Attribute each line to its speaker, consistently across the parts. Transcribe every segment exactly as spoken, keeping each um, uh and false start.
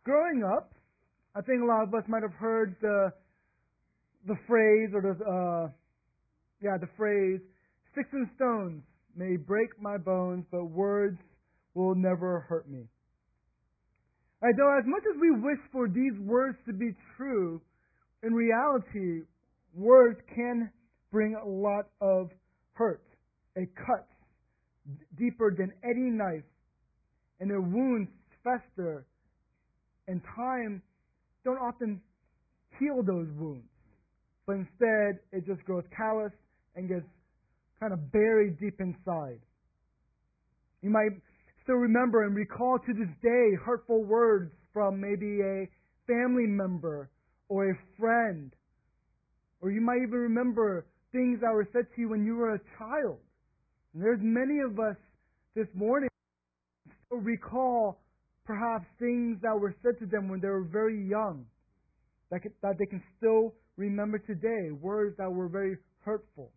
Speaker 1: Growing up, I think a lot of us might have heard the the phrase or the uh, yeah the phrase "sticks and stones may break my bones, but words will never hurt me." Right, though, as much as we wish for these words to be true, in reality, words can bring a lot of hurt. It cuts deeper than any knife, and their wounds fester, and time don't often heal those wounds. But instead, it just grows callous and gets kind of buried deep inside. You might still remember and recall to this day hurtful words from maybe a family member or a friend. Or you might even remember things that were said to you when you were a child. And there's many of us this morning who still recall perhaps things that were said to them when they were very young, that, could, that they can still remember today, words that were very hurtful.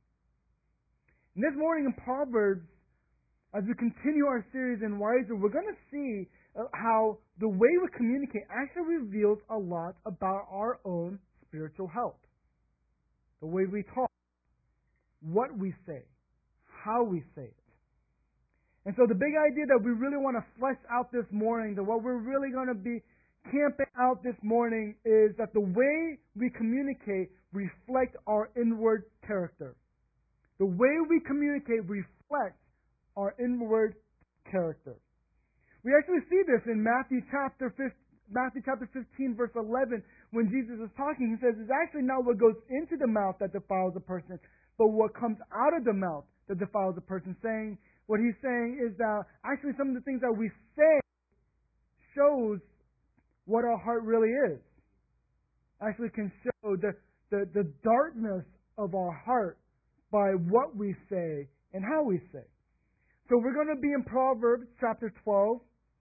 Speaker 1: And this morning in Proverbs, as we continue our series in Wiser, we're going to see how the way we communicate actually reveals a lot about our own spiritual health. The way we talk, what we say, how we say it. And so the big idea that we really want to flesh out this morning, that what we're really going to be camping out this morning, is that the way we communicate reflects our inward character. The way we communicate reflects our inward character. We actually see this in Matthew chapter fifteen, Matthew chapter fifteen, verse eleven, when Jesus is talking. He says, "It's actually not what goes into the mouth that defiles a person, but what comes out of the mouth that defiles a person." Saying, what he's saying is that actually some of the things that we say shows what our heart really is. Actually can show the, the, the darkness of our heart by what we say and how we say. So we're going to be in Proverbs chapter twelve.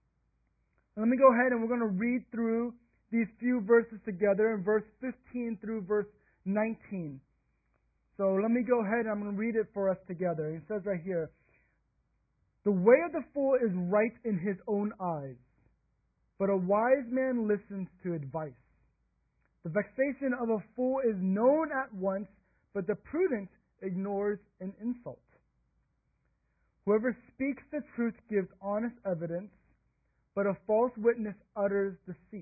Speaker 1: Let me go ahead and we're going to read through these few verses together in verse fifteen through verse nineteen. So let me go ahead and I'm going to read it for us together. It says right here, "The way of the fool is right in his own eyes, but a wise man listens to advice. The vexation of a fool is known at once, but the prudent ignores an insult. Whoever speaks the truth gives honest evidence, but a false witness utters deceit.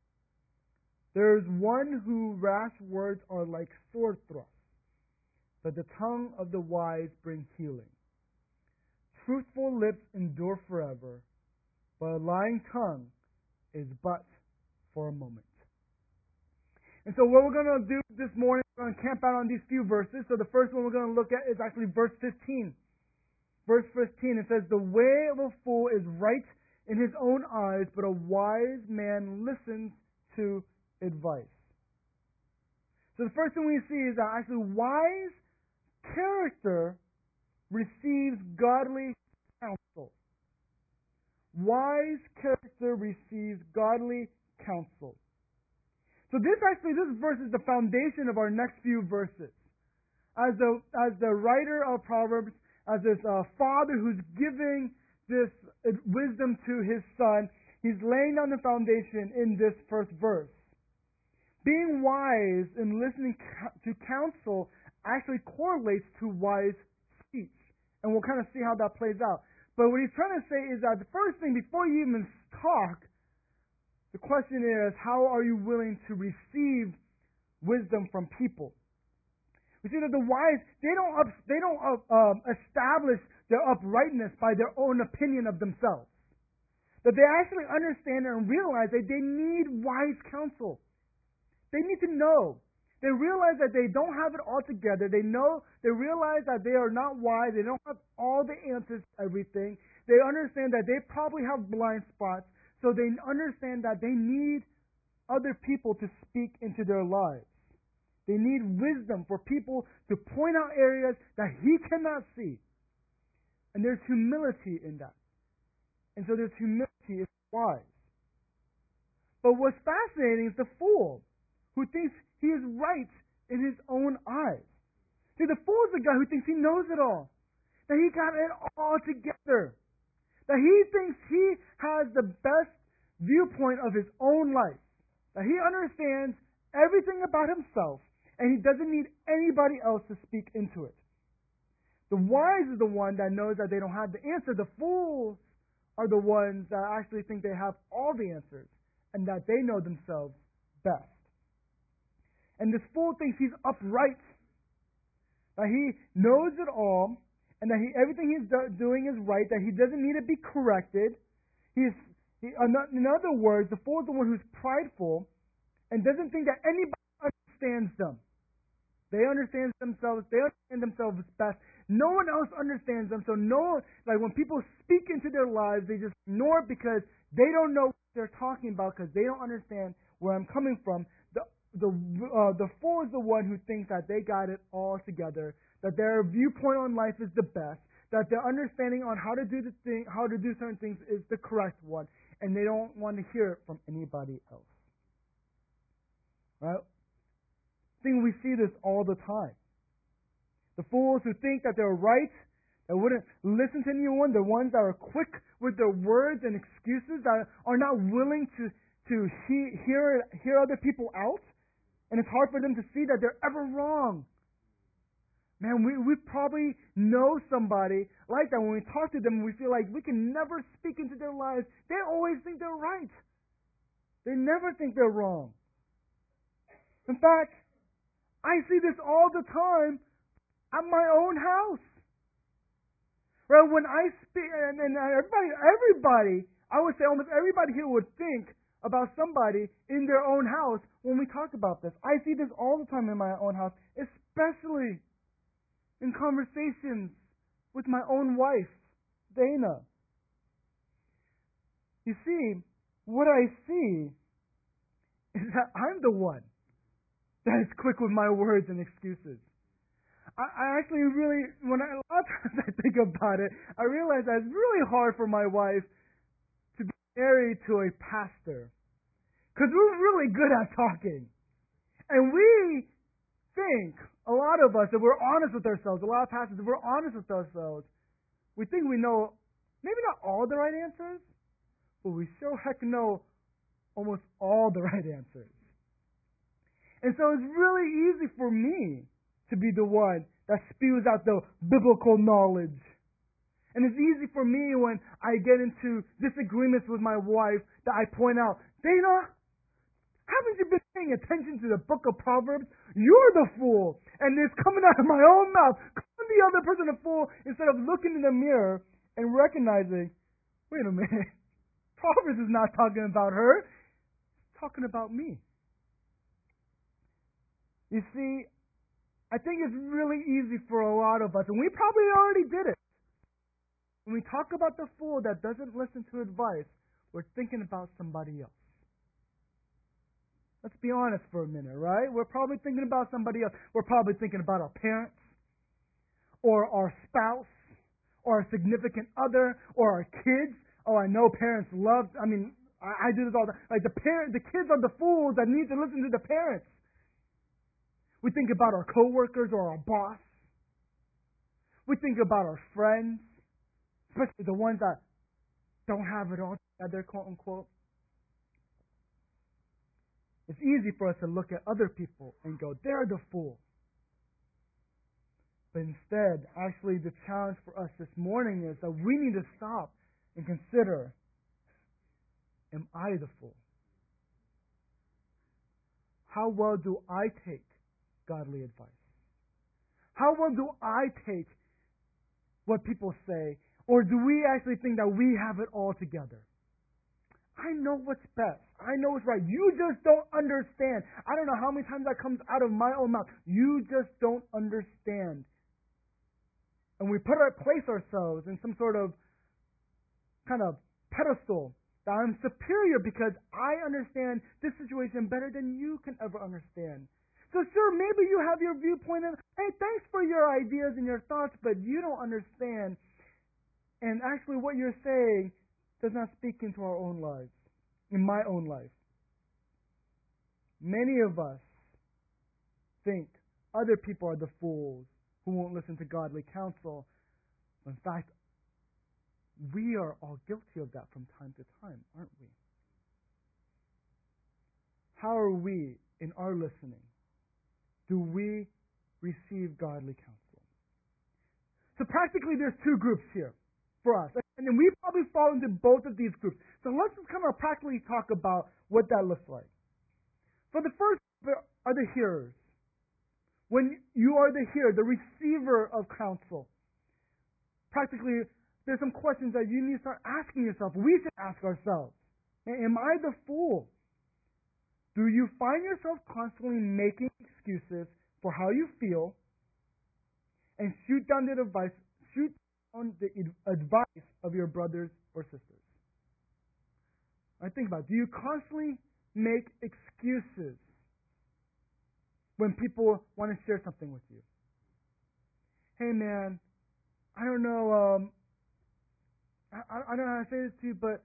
Speaker 1: There is one whose rash words are like sword thrusts, but the tongue of the wise brings healing. Truthful lips endure forever, but a lying tongue is but for a moment." And so what we're going to do this morning, we're going to camp out on these few verses. So the first one we're going to look at is actually verse fifteen. Verse fifteen, it says, "The way of a fool is right in his own eyes, but a wise man listens to advice." So the first thing we see is that actually wise character receives godly counsel. Wise character receives godly counsel. So this actually, this verse is the foundation of our next few verses. As the, as the writer of Proverbs, as this uh, father who's giving this uh, wisdom to his son, he's laying down the foundation in this first verse. Being wise and listening to counsel actually correlates to wise speech. And we'll kind of see how that plays out. But what he's trying to say is that the first thing, before you even talk, the question is, how are you willing to receive wisdom from people? We see that the wise, they don't up, they don't uh, um, establish their uprightness by their own opinion of themselves. That they actually understand and realize that they need wise counsel. They need to know. They realize that they don't have it all together. They know, they realize that they are not wise. They don't have all the answers to everything. They understand that they probably have blind spots. So they understand that they need other people to speak into their lives. They need wisdom for people to point out areas that he cannot see. And there's humility in that. And so there's humility is wise. But what's fascinating is the fool who thinks he is right in his own eyes. See, the fool is the guy who thinks he knows it all. That he got it all together. That he thinks he has the best viewpoint of his own life. That he understands everything about himself, and he doesn't need anybody else to speak into it. The wise is the one that knows that they don't have the answer. The fools are the ones that actually think they have all the answers and that they know themselves best. And this fool thinks he's upright, that he knows it all, and that he, everything he's do, doing is right, that he doesn't need to be corrected. He's, he, in other words, the fool is the one who's prideful and doesn't think that anybody understands them. They understand themselves. They understand themselves best. No one else understands them. So no, like when people speak into their lives, they just ignore it because they don't know what they're talking about because they don't understand where I'm coming from. The the uh, the fool is the one who thinks that they got it all together, that their viewpoint on life is the best, that their understanding on how to do the thing, how to do certain things is the correct one, and they don't want to hear it from anybody else. Right? I think we see this all the time. The fools who think that they're right, that wouldn't listen to anyone, the ones that are quick with their words and excuses, that are not willing to, to he, hear, hear other people out, and it's hard for them to see that they're ever wrong. Man, we, we probably know somebody like that. When we talk to them, we feel like we can never speak into their lives. They always think they're right. They never think they're wrong. In fact, I see this all the time at my own house. Right? When I speak, and, and everybody, everybody, I would say almost everybody here would think about somebody in their own house when we talk about this. I see this all the time in my own house, especially in conversations with my own wife, Dana. You see, what I see is that I'm the one that is quick with my words and excuses. I, I actually really, when I, a lot of times I think about it, I realize that it's really hard for my wife to be married to a pastor. Because we're really good at talking. And we think, a lot of us, if we're honest with ourselves, a lot of pastors, if we're honest with ourselves, we think we know, maybe not all the right answers, but we sure heck know almost all the right answers. And so it's really easy for me to be the one that spews out the biblical knowledge. And it's easy for me when I get into disagreements with my wife that I point out, Dana, haven't you been paying attention to the book of Proverbs? You're the fool. And it's coming out of my own mouth. Calling the other person a fool instead of looking in the mirror and recognizing, wait a minute, Proverbs is not talking about her. It's talking about me. You see, I think it's really easy for a lot of us, and we probably already did it. When we talk about the fool that doesn't listen to advice, we're thinking about somebody else. Let's be honest for a minute, right? We're probably thinking about somebody else. We're probably thinking about our parents, or our spouse, or our significant other, or our kids. Oh, I know parents love, I mean, I, I do this all the time. Like the parent, the kids are the fools that need to listen to the parents. We think about our coworkers or our boss. We think about our friends, especially the ones that don't have it all together, quote unquote. It's easy for us to look at other people and go, they're the fool. But instead, actually the challenge for us this morning is that we need to stop and consider, am I the fool? How well do I take godly advice? How well do I take what people say? Or do we actually think that we have it all together? I know what's best. I know what's right. You just don't understand. I don't know how many times that comes out of my own mouth. You just don't understand. And we put our, place ourselves in some sort of kind of pedestal that I'm superior because I understand this situation better than you can ever understand. So sure, maybe you have your viewpoint and, hey, thanks for your ideas and your thoughts, but you don't understand. And actually what you're saying does not speak into our own lives, in my own life. Many of us think other people are the fools who won't listen to godly counsel. In fact, we are all guilty of that from time to time, aren't we? how are we in our listening? Do we receive godly counsel? So practically there's two groups here for us. And then we probably fall into both of these groups. So let's just kind of practically talk about what that looks like. For the first are the hearers. When you are the hearer, the receiver of counsel, practically there's some questions that you need to start asking yourself. We should ask ourselves. Am I the fool? Do you find yourself constantly making excuses for how you feel and shoot down the advice, shoot down the advice of your brothers or sisters? I think about it. Do you constantly make excuses when people want to share something with you? Hey man, I don't know, um, I, I don't know how to say this to you, but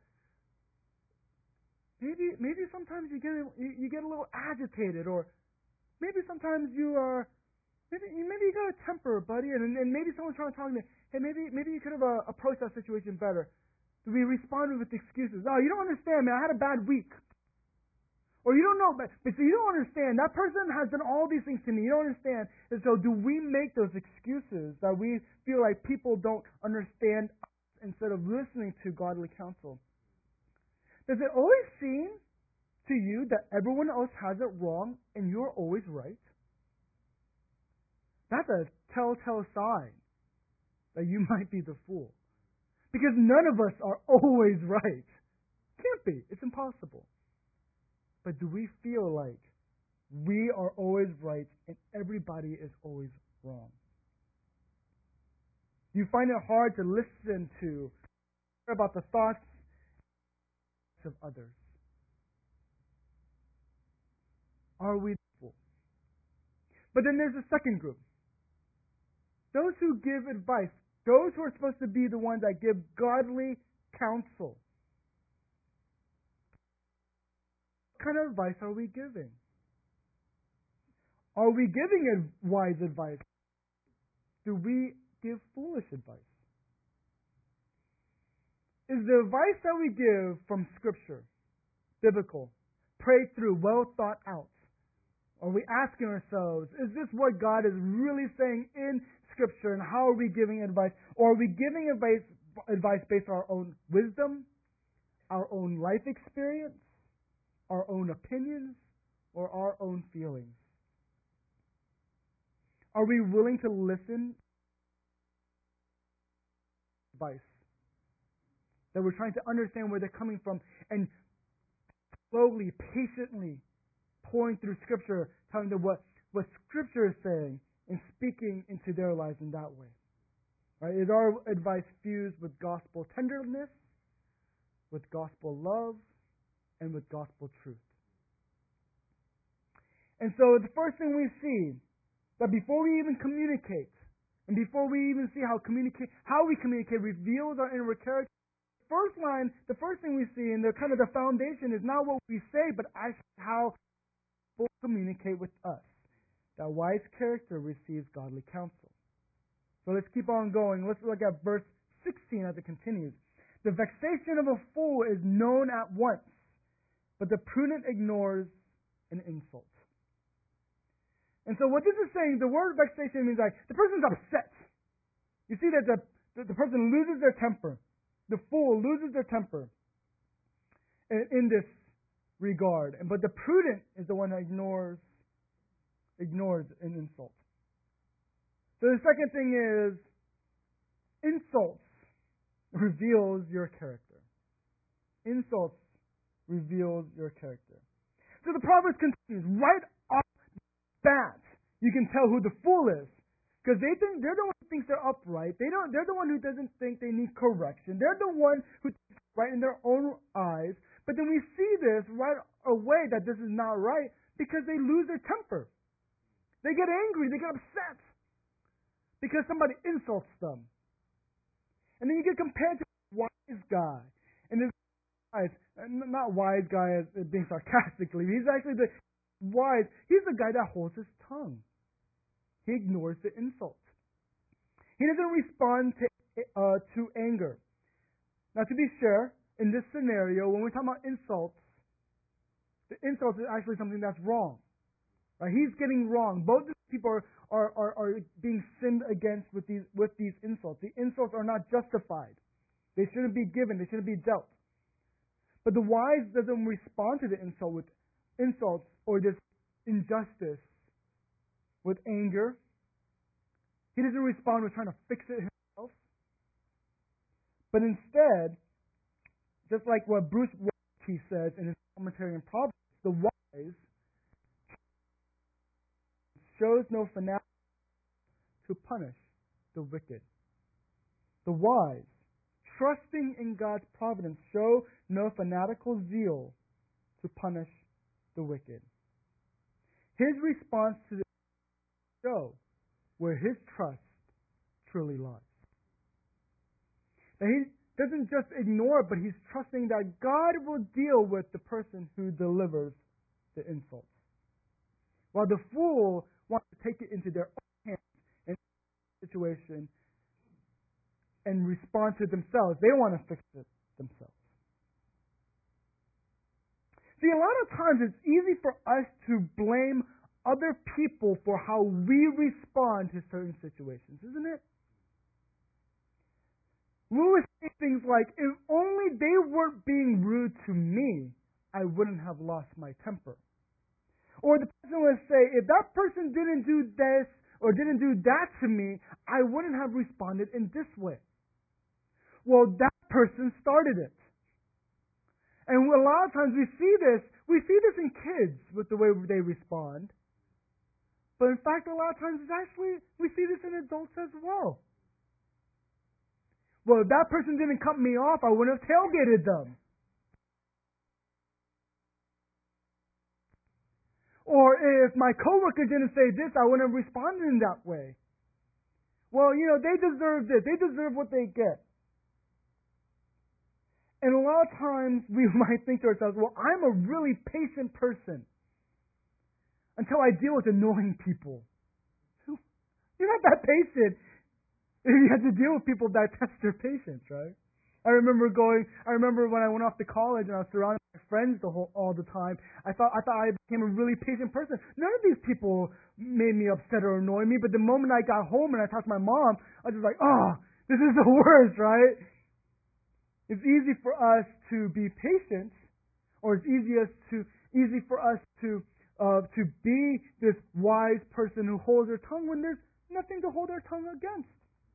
Speaker 1: maybe maybe sometimes you get you, you get a little agitated, or maybe sometimes you are maybe maybe you got a temper, buddy, and and maybe someone's trying to talk to me. Hey, maybe maybe you could have uh, approached that situation better. Do we respond with excuses? Oh, you don't understand, man. I had a bad week. Or you don't know, but, but so you don't understand. That person has done all these things to me. You don't understand. And so do we make those excuses that we feel like people don't understand us instead of listening to godly counsel? Does it always seem to you that everyone else has it wrong and you're always right? That's a telltale sign that you might be the fool. Because none of us are always right. Can't be. It's impossible. But do we feel like we are always right and everybody is always wrong? You find it hard to listen to about the thoughts of others. Are we the fool? But then there's a second group. Those who give advice. Those who are supposed to be the ones that give godly counsel. What kind of advice are we giving? Are we giving wise advice? Do we give foolish advice? Is the advice that we give from Scripture, biblical, prayed through, well thought out? Are we asking ourselves, is this what God is really saying in Scripture, and how are we giving advice? Or are we giving advice, advice based on our own wisdom, our own life experience, our own opinions, or our own feelings? Are we willing to listen to advice? That we're trying to understand where they're coming from and slowly, patiently pouring through Scripture, telling them what, what Scripture is saying and speaking into their lives in that way. Right? Is our advice fused with gospel tenderness, with gospel love, and with gospel truth? And so the first thing we see, that before we even communicate, and before we even see how communicate, how we communicate reveals our inner character, first line, the first thing we see, and the kind of the foundation is not what we say, but actually how people communicate with us. That wise character receives godly counsel. So let's keep on going. Let's look at verse sixteen as it continues. The vexation of a fool is known at once, but the prudent ignores an insult. And so what this is saying, the word vexation means like the person's upset. You see that the, the, the person loses their temper. The fool loses their temper in, in this regard. But the prudent is the one that ignores ignores an insult. So the second thing is insults reveals your character. Insults reveals your character. So the Proverbs continues, right off the bat, you can tell who the fool is. Because they think they're the one who thinks they're upright. They don't they're the one who doesn't think they need correction. They're the one who thinks right in their own eyes. But then we see this right away that this is not right because they lose their temper. They get angry, they get upset because somebody insults them. And then you get compared to a wise guy. And this wise, not wise guy as being sarcastically, he's actually the wise. He's the guy that holds his tongue. He ignores the insult. He doesn't respond to uh, to anger. Now, to be sure, in this scenario, when we're talking about insults, The insult is actually something that's wrong. Right? He's getting wrong. Both these people are, are, are, are being sinned against with these with these insults. The insults are not justified. They shouldn't be given. They shouldn't be dealt. But the wise doesn't respond to the insult with insults or this injustice with anger. He doesn't respond with trying to fix it himself. But instead, just like what Bruce Waltke says in his commentary on Proverbs, the wise shows no finality to punish the wicked. The wise, trusting in God's providence, show no fanatical zeal to punish the wicked. His response to the show where his trust truly lies. Now, he doesn't just ignore it, but he's trusting that God will deal with the person who delivers the insult. While the fool wants to take it into their own hands and situation and respond to themselves. They want to fix it themselves. See, a lot of times it's easy for us to blame other people for how we respond to certain situations, isn't it? We always say things like, if only they weren't being rude to me, I wouldn't have lost my temper. Or the person would say, if that person didn't do this or didn't do that to me, I wouldn't have responded in this way. Well, that person started it. And a lot of times we see this, we see this in kids with the way they respond. But in fact, a lot of times it's actually, we see this in adults as well. Well, if that person didn't cut me off, I wouldn't have tailgated them. Or if my coworker didn't say this, I wouldn't have responded in that way. Well, you know, they deserve this. They deserve what they get. And a lot of times we might think to ourselves, well, I'm a really patient person until I deal with annoying people. You're not that patient if you have to deal with people that test your patience, right? I remember going, I remember when I went off to college and I was surrounded by friends the whole, all the time, I thought, I thought I became a really patient person. None of these people made me upset or annoy me, but the moment I got home and I talked to my mom, I was just like, oh, this is the worst, right? It's easy for us to be patient, or it's easiest to, easy for us to, uh, to be this wise person who holds their tongue when there's nothing to hold our tongue against.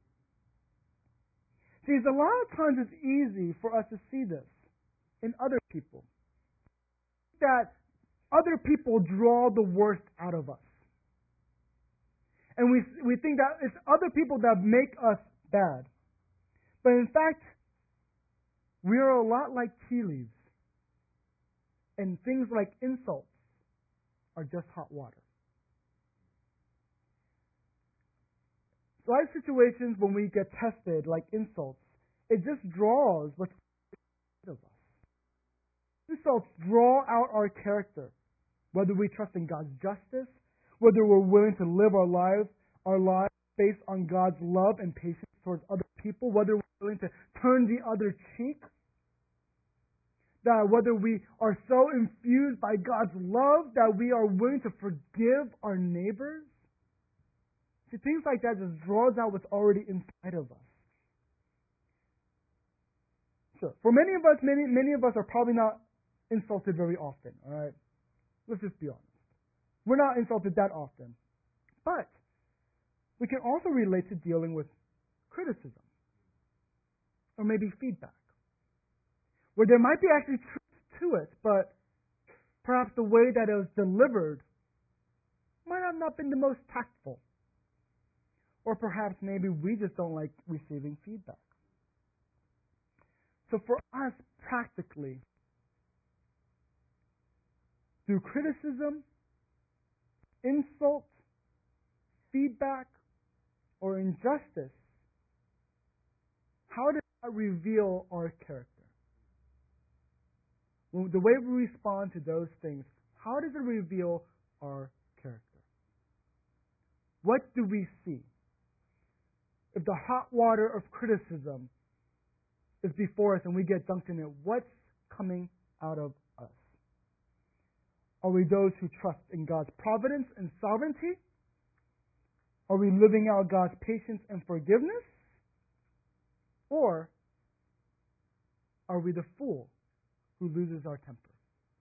Speaker 1: See, a lot of times it's easy for us to see this in other people. That other people draw the worst out of us. And we we think that it's other people that make us bad. But in fact, we are a lot like tea leaves. And things like insults are just hot water. Life situations when we get tested, like insults, it just draws what's inside of us. Insults draw out our character, whether we trust in God's justice, whether we're willing to live our lives, our lives based on God's love and patience towards other people, whether we're willing to turn the other cheek, that whether we are so infused by God's love that we are willing to forgive our neighbors. See, things like that just draws out what's already inside of us. So, for many of us, many many of us are probably not insulted very often, all right? Let's just be honest. We're not insulted that often. But we can also relate to dealing with criticism or maybe feedback, where there might be actually truth to it, but perhaps the way that it was delivered might have not been the most tactful. Or perhaps maybe we just don't like receiving feedback. So for us, practically, through criticism, insult, feedback, or injustice, how does that reveal our character? Well, the way we respond to those things, how does it reveal our character? What do we see? If the hot water of criticism is before us and we get dunked in it, what's coming out of us? Are we those who trust in God's providence and sovereignty? Are we living out God's patience and forgiveness? Or are we the fool who loses our temper?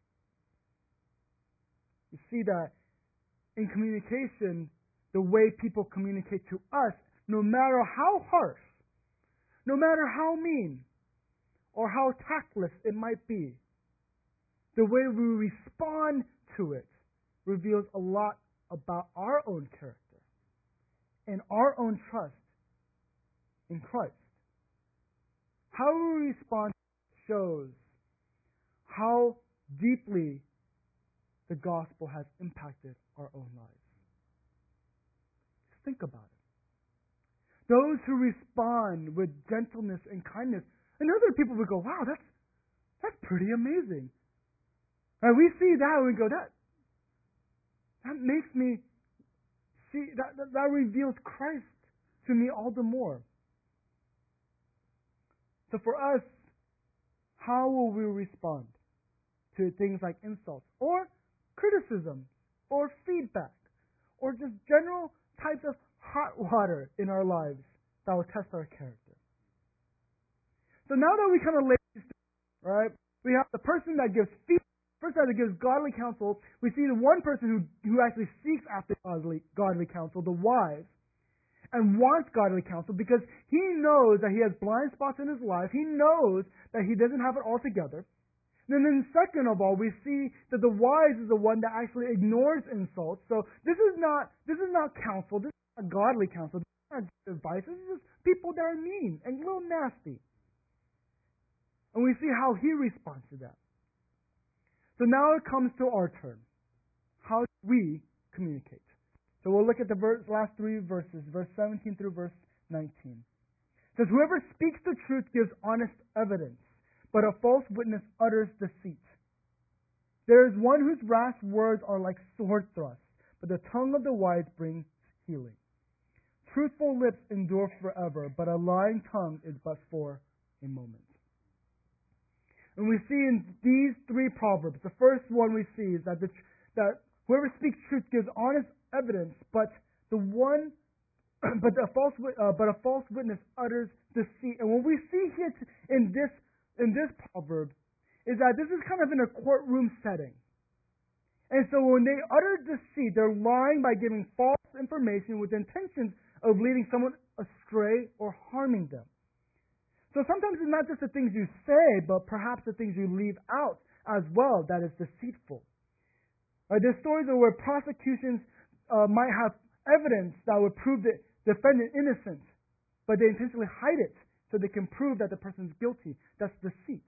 Speaker 1: You see that in communication, the way people communicate to us, no matter how harsh, no matter how mean, or how tactless it might be, the way we respond to it reveals a lot about our own character and our own trust in Christ. How we respond shows how deeply the gospel has impacted our own lives. Just think about it. Those who respond with gentleness and kindness, and other people would go, wow, that's that's pretty amazing. And we see that and we go, that that makes me see that, that that reveals Christ to me all the more. So for us, how will we respond to things like insults or criticism or feedback or just general types of hot water in our lives that will test our character? So now that we kind of lay these things, right, we have the person that gives feedback, the person that gives godly counsel. We see the one person who, who actually seeks after godly, godly counsel, the wise, and wants godly counsel because he knows that he has blind spots in his life. He knows that he doesn't have it all together. And then second of all, we see that the wise is the one that actually ignores insults. So this is not this is not counsel. This is not godly counsel. This is not advice. This is just people that are mean and a little nasty. And we see how he responds to that. So now it comes to our turn. How do we communicate? So we'll look at the verse, last three verses, verse seventeen through verse nineteen. It says, whoever speaks the truth gives honest evidence, but a false witness utters deceit. There is one whose rash words are like sword thrusts, but the tongue of the wise brings healing. Truthful lips endure forever, but a lying tongue is but for a moment. And we see in these three proverbs, the first one we see is that the, that whoever speaks truth gives honest evidence, but the one, but a false, uh, but a false witness utters deceit. And what we see here in this in this proverb is that this is kind of in a courtroom setting. And so when they utter deceit, they're lying by giving false information with intentions of leading someone astray or harming them. So sometimes it's not just the things you say, but perhaps the things you leave out as well that is deceitful. Uh, there's stories where prosecutions uh, might have evidence that would prove the defendant innocent, but they intentionally hide it so they can prove that the person's guilty. That's deceit.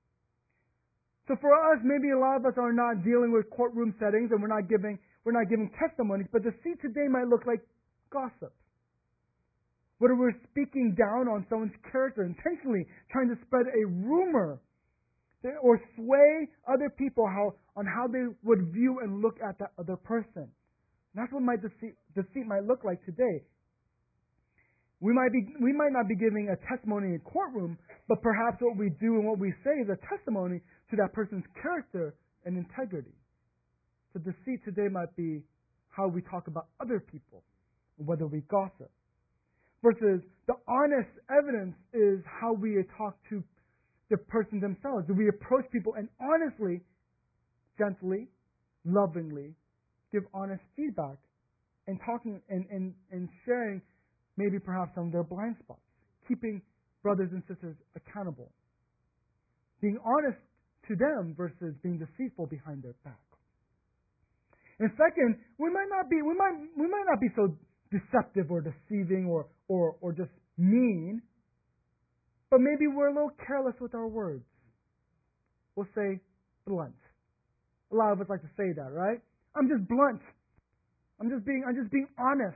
Speaker 1: So for us, maybe a lot of us are not dealing with courtroom settings and we're not giving we're not giving testimonies, but deceit today might look like gossip. Whether we're speaking down on someone's character, intentionally trying to spread a rumor or sway other people how on how they would view and look at that other person. And that's what my deceit, deceit might look like today. We might be we might not be giving a testimony in a courtroom, but perhaps what we do and what we say is a testimony to that person's character and integrity. So deceit today might be how we talk about other people, whether we gossip. Versus the honest evidence is how we talk to the person themselves. Do we approach people and honestly, gently, lovingly give honest feedback and talking and, and, and sharing maybe perhaps some of their blind spots, keeping brothers and sisters accountable, being honest to them versus being deceitful behind their back. And second, we might not be we might we might not be so deceptive or deceiving or or or just mean, but maybe we're a little careless with our words. We'll say blunt. A lot of us like to say that, right? I'm just blunt. I'm just being I'm just being honest.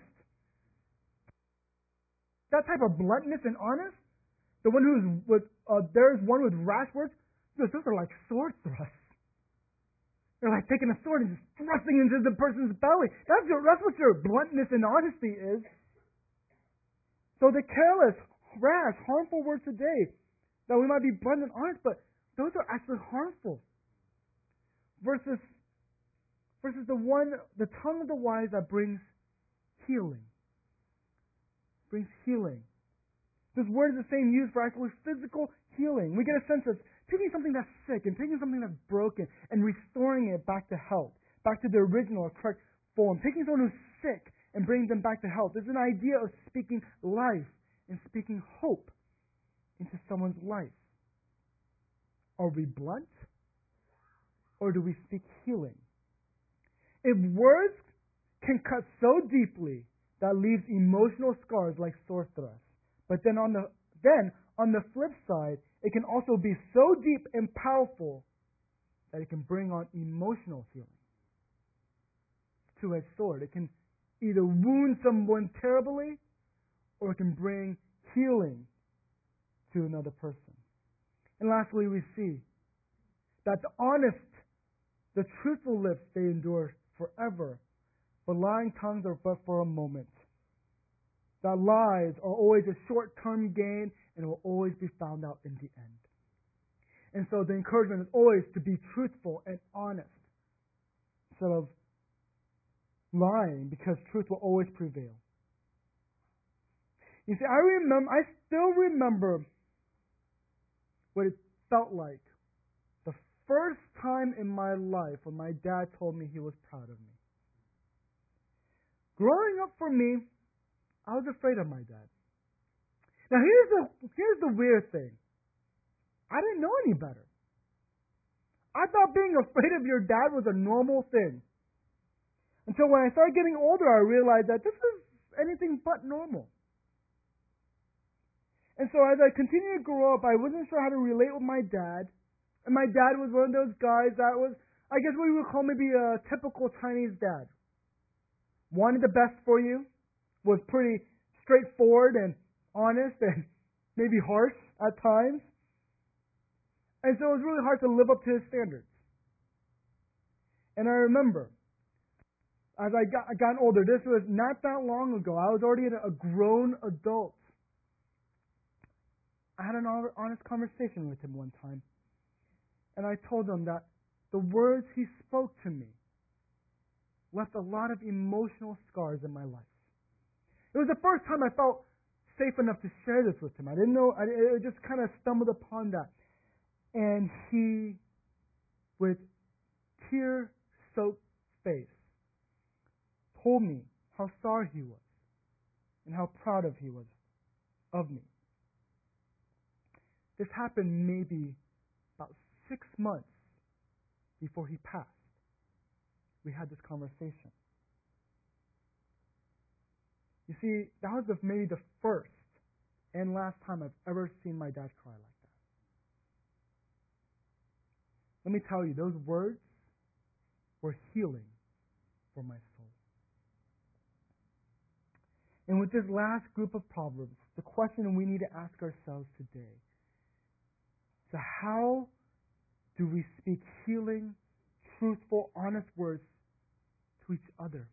Speaker 1: That type of bluntness and honest, the one who's with uh, there's one with rash words, those are like sword thrusts. They're like taking a sword and just thrusting into the person's belly. That's your, that's what your bluntness and honesty is. So the careless, rash, harmful words today, that we might be blunt and honest, but those are actually harmful. Versus versus the one, the tongue of the wise that brings healing. Brings healing. This word is the same used for actually physical healing. We get a sense of taking something that's sick and taking something that's broken and restoring it back to health, back to the original or correct form. Taking someone who's sick and bringing them back to health. There's an idea of speaking life and speaking hope into someone's life. Are we blunt? Or do we speak healing? If words can cut so deeply that leaves emotional scars like sword thrusts, but then on the then on the flip side, it can also be so deep and powerful that it can bring on emotional healing. Two-edged sword. It can either wound someone terribly, or it can bring healing to another person. And lastly, we see that the honest, the truthful lips, they endure forever, but lying tongues are but for a moment. That lies are always a short-term gain and will always be found out in the end. And so the encouragement is always to be truthful and honest instead of lying, because truth will always prevail. You see, I remember, I still remember what it felt like the first time in my life when my dad told me he was proud of me. Growing up for me, I was afraid of my dad. Now here's the here's the weird thing. I didn't know any better. I thought being afraid of your dad was a normal thing. Until when I started getting older, I realized that this is anything but normal. And so as I continued to grow up, I wasn't sure how to relate with my dad. And my dad was one of those guys that was, I guess what we would call maybe a typical Chinese dad. Wanted the best for you, was pretty straightforward and honest and maybe harsh at times. And so it was really hard to live up to his standards. And I remember, as I got, I got older, this was not that long ago. I was already a grown adult. I had an honest conversation with him one time. And I told him that the words he spoke to me left a lot of emotional scars in my life. It was the first time I felt safe enough to share this with him. I didn't know, I, I just kind of stumbled upon that. And he, with tear-soaked face, told me how sorry he was and how proud of he was of me. This happened maybe about six months before he passed. We had this conversation. You see, that was the, maybe the first and last time I've ever seen my dad cry like that. Let me tell you, those words were healing for my soul. And with this last group of Proverbs, the question we need to ask ourselves today is, how do we speak healing, truthful, honest words to each other?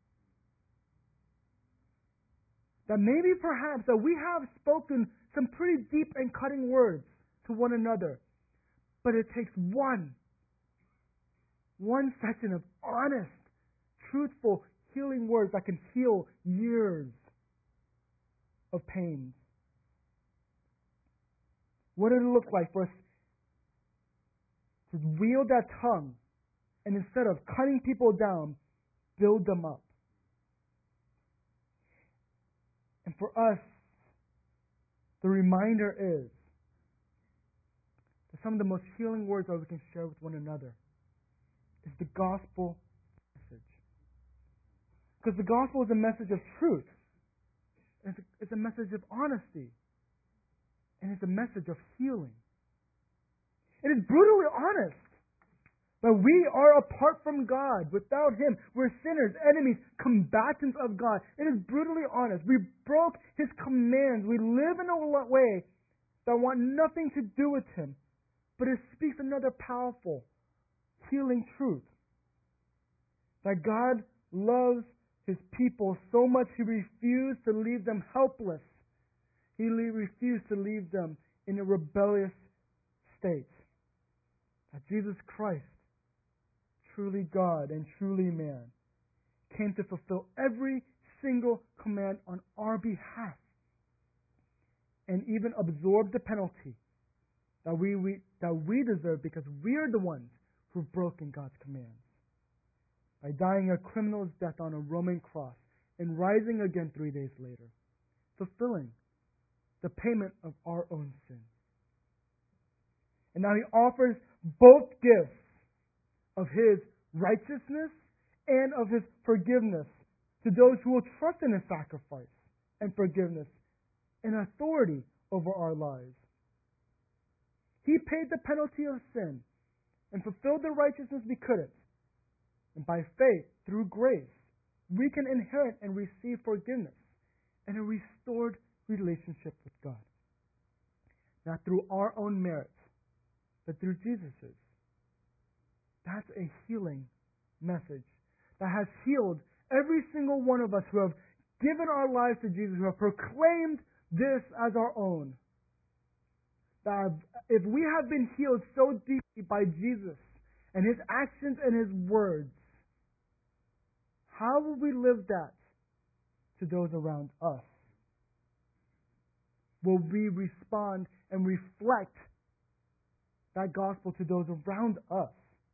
Speaker 1: That maybe perhaps that we have spoken some pretty deep and cutting words to one another, but it takes one, one session of honest, truthful, healing words that can heal years of pain. What did it look like for us to wield that tongue and instead of cutting people down, build them up? And for us, the reminder is that some of the most healing words that we can share with one another is the gospel message. Because the gospel is a message of truth. It's a, it's a message of honesty. And it's a message of healing. It is brutally honest. But we are apart from God. Without Him, we're sinners, enemies, combatants of God. It is brutally honest. We broke His commands. We live in a way that want nothing to do with Him. But it speaks another powerful, healing truth. That God loves His people so much He refused to leave them helpless. He refused to leave them in a rebellious state. That Jesus Christ truly God and truly man, came to fulfill every single command on our behalf and even absorb the penalty that we, we that we deserve because we are the ones who've broken God's commands. By dying a criminal's death on a Roman cross and rising again three days later, fulfilling the payment of our own sin. And now He offers both gifts of His righteousness and of His forgiveness to those who will trust in His sacrifice and forgiveness and authority over our lives. He paid the penalty of sin and fulfilled the righteousness we couldn't. And by faith, through grace, we can inherit and receive forgiveness and a restored relationship with God. Not through our own merits, but through Jesus's. That's a healing message that has healed every single one of us who have given our lives to Jesus, who have proclaimed this as our own. That if we have been healed so deeply by Jesus and His actions and His words, how will we live that to those around us? Will we respond and reflect that gospel to those around us?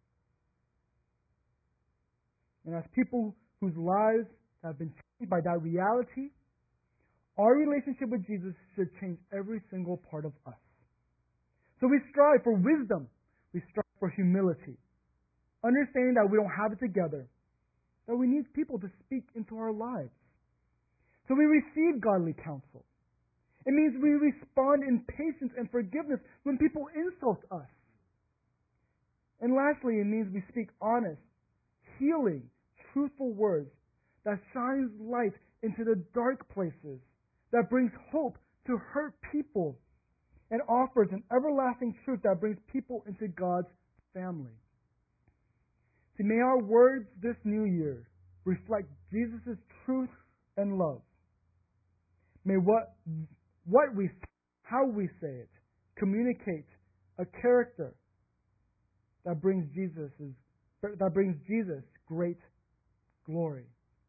Speaker 1: And as people whose lives have been changed by that reality, our relationship with Jesus should change every single part of us. So we strive for wisdom. We strive for humility. Understanding that we don't have it together. That we need people to speak into our lives. So we receive godly counsel. It means we respond in patience and forgiveness when people insult us. And lastly, it means we speak honest, healing, truthful words that shines light into the dark places, that brings hope to hurt people, and offers an everlasting truth that brings people into God's family. See, may our words this new year reflect Jesus' truth and love. May what what we say, how we say it, communicate a character that brings Jesus that brings Jesus great glory.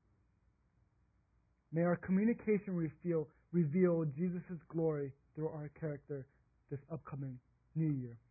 Speaker 1: May our communication reveal reveal Jesus' glory through our character this upcoming new year.